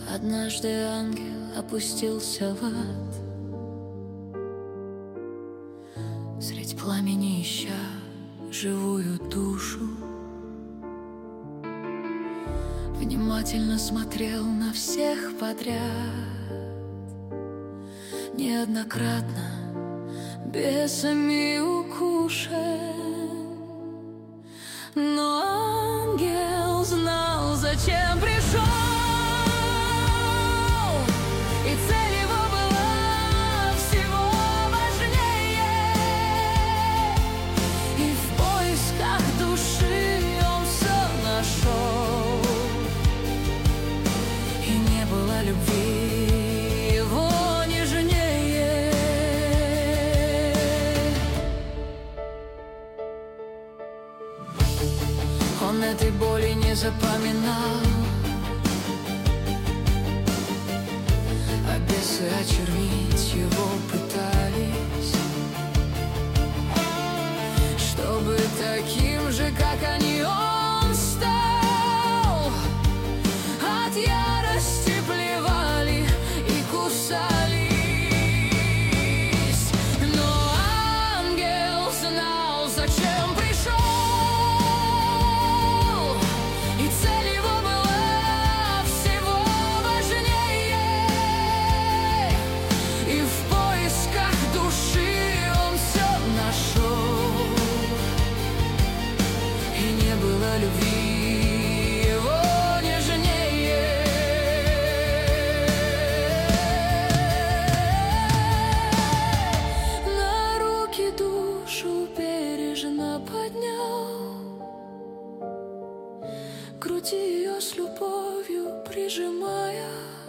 Однажды ангел опустился в ад, средь пламени ища живую душу. Внимательно смотрел на всех подряд, неоднократно бесами укушен. Но ангел знал, зачем пришел, и цель его была всего важнее. И в поисках души он все нашел, и не было любви его нежнее. Он этой боли не запоминал, а бесы очернить его пытались, чтобы таким же, как они, он стал. От ярости плевали и кусались, но ангел знал, зачем пришел, и цель его была всего важнее. И в поисках души он все нашел, и не было любви его нежнее. На руки душу бережно поднял, к груди ее с любовью прижимая.